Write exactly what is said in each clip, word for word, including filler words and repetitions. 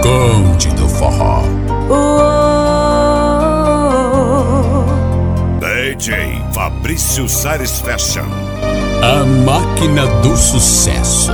Conde do Forró. D J Fabrício Salles Fashion. A máquina do sucesso.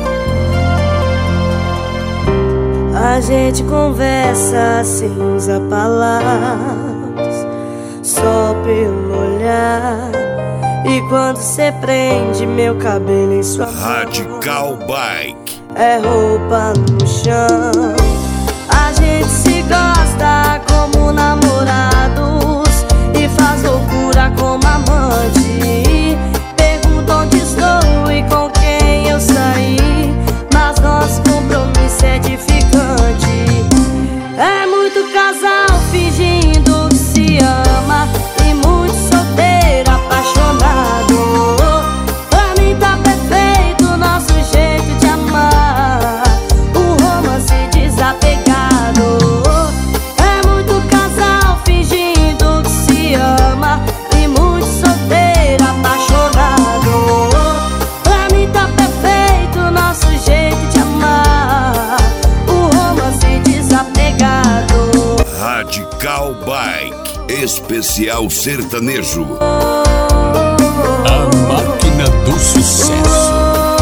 A gente conversa sem usar palavras, só pelo olhar. E quando cê prende meu cabelo em sua mão, Radical Bike. é roupa no chão. A gente se gosta como namorados e faz loucura como amante. Pergunta onde estou e com quem eu saí, mas nosso compromisso é edificante. É muito casal fingindo que se ama e muito solteiro apaixonado. Pra mim tá perfeito o nosso jeito de amar, o romance desapegado. É muito casal fingindo que se ama e muito solteiro apaixonado. Pra mim tá perfeito o nosso jeito de amar, o romance desapegado. Radical Bike. Especial sertanejo. A máquina do sucesso.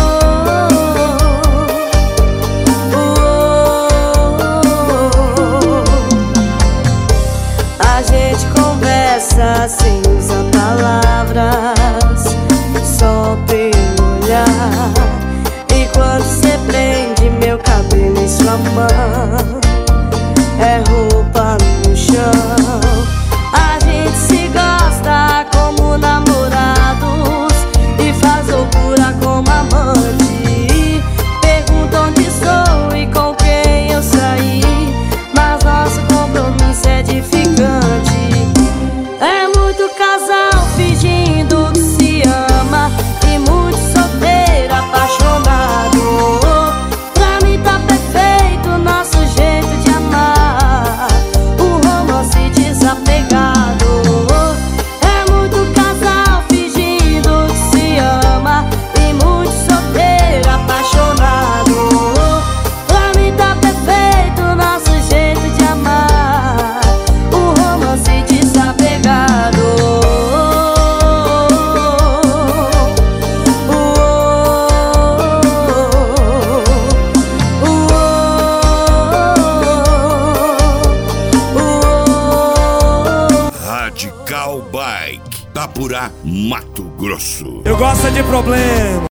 A gente conversa sem usar palavras, só pelo olhar. E quando cê prende meu cabelo em sua mão, é roupa no chão. A gente se gosta como namorados e faz loucura como amante. Pergunta onde estou e com quem eu saí, mas nosso compromisso é edificante. É muito casal fingindo que se ama e muito solteiro apaixonado. Pra mim tá perfeito o nosso jeito de amar, o romance desapegado. É muito casal fingindo que se ama e muito solteiro apaixonado. Pra mim tá perfeito o nosso jeito de amar, o romance desapegado. Radical Bike. Tapurá, Mato Grosso. Eu gosto de problema.